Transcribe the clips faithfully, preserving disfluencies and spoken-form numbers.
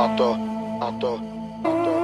Ato, ato, ato.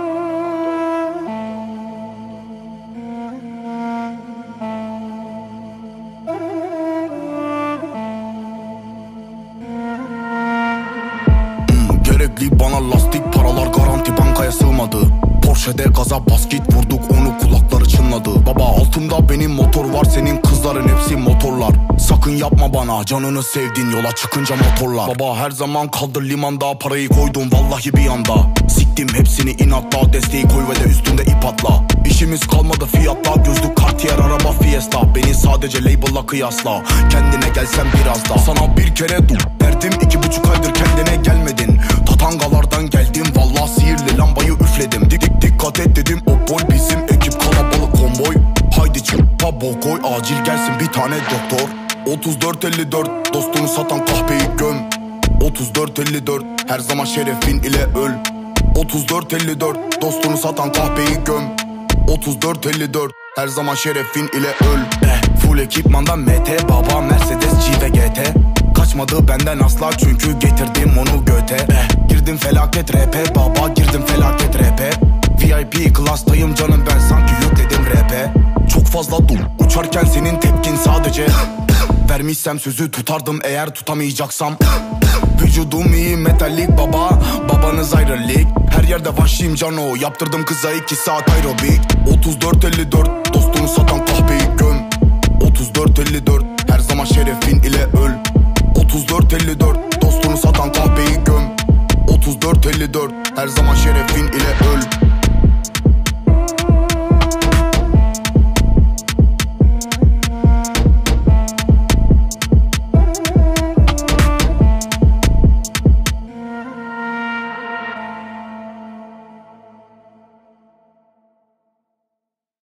Gerekli bana lastik, paralar garanti, bankaya sığmadı. Porsche'de gaza bas git, vurduk onu, kulakları çınladı. Baba altımda benim motor var, senin kızların hepsi motorlar. Sakın yapma bana, canını sevdin yola çıkınca motorlar. Baba her zaman kaldır limanda, parayı koydum vallahi bir anda. Siktim hepsini inatla, desteği koy ve de üstünde ip atla. İşimiz kalmadı fiyatla, gözlük Cartier, araba Fiesta. Beni sadece label'la kıyasla, kendine gelsen biraz da. Sana bir kere dur verdim, iki buçuk aydır kendine gelmedin. Tatangalardan geldim, vallahi sihirli lambayı üfledim. Dik dik dikkat et dedim, o boy bizim ekip kalabalık konvoy. Haydi çıkma bol koy, acil gelsin bir tane doktor. Otuz dört elli dört dostunu satan kahpeyi göm. Otuz dört elli dört her zaman şerefin ile öl. Otuz dört elli dört dostunu satan kahpeyi göm. Otuz dört elli dört her zaman şerefin ile öl. eh, Full ekipmandan M T, baba Mercedes G ve G T. Kaçmadı benden asla çünkü getirdim onu göte. eh, Girdim felaket rap'e baba, girdim felaket rap'e. V I P klastayım canım ben, sanki yükledim rap'e. Çok fazla dur uçarken senin tepkin sadece vermişsem sözü tutardım eğer tutamayacaksam. Vücudum iyi metalik baba, babanız ayrı lig. Her yerde vahşiyim cano, yaptırdım kıza iki saat aerobik. Otuz dört elli dört dostunu satan kahpeyi göm. Otuz dört elli dört her zaman şerefin ile öl. Otuz dört elli dört dostunu satan kahpeyi göm. Otuz dört elli dört her zaman şerefin ile öl.